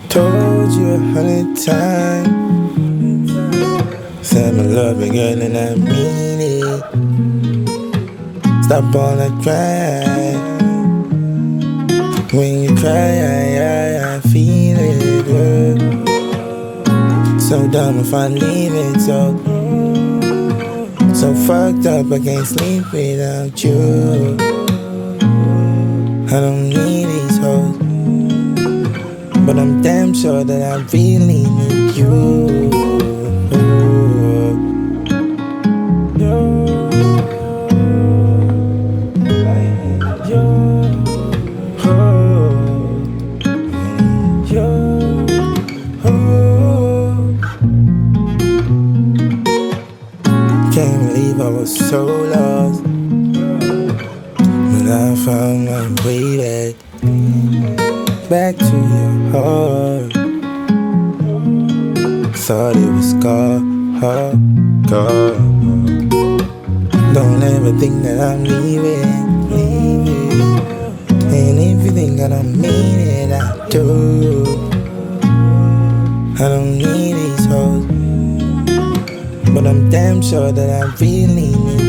Told you 100 times, said my love again and I mean it. Stop all that crying. When you cry, I feel it, girl. So dumb if I leave it, so fucked up, I can't sleep without you. I don't need these hoes, but I'm damn sure that I really need you. Can't believe I was so lost, but I found my way back to your heart. Thought it was gone. Don't ever think that I'm leaving. And if you think that I mean it, I do. I don't need these hoes, but I'm damn sure that I really need